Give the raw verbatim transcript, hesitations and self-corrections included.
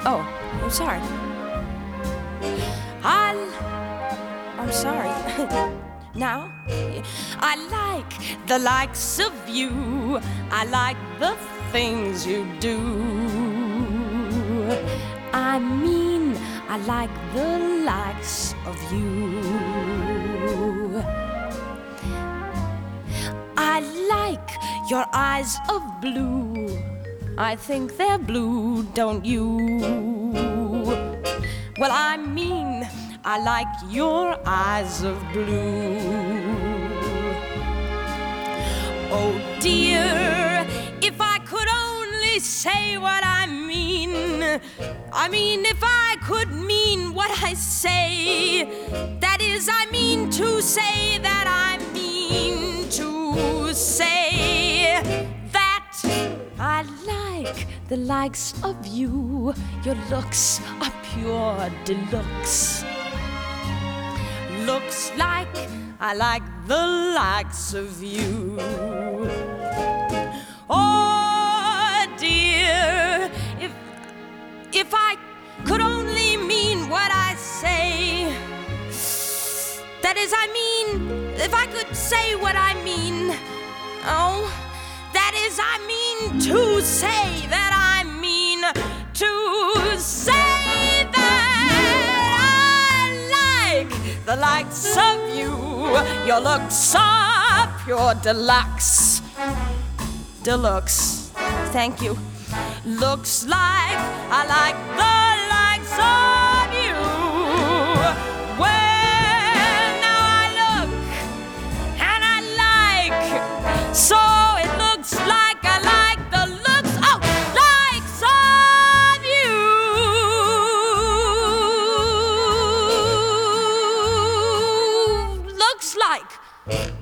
Oh, I'm sorry. I. I'm sorry. Now, I like the likes of you. I like the things you do. I mean, I like the likes of you. I like your eyes of blue. I think they're blue, don't you? Well, I mean, I like your eyes of blue. Oh dear, if I could only say what I mean. I mean, if I could mean what I say. That is, I mean to say that I mean to say that I like the likes of you. Your looks are pure deluxe. Looks like I like the likes of you. Oh dear, if if I could only mean what I say. That is, I mean, if I could say what I mean. Oh, that is, I mean to say that I mean to say that I like the likes of you. Your looks are pure deluxe. Deluxe. Thank you. Looks like I like the likes of you. Well, now I look and I like. So it looks like I like the looks, oh, likes of you. Looks like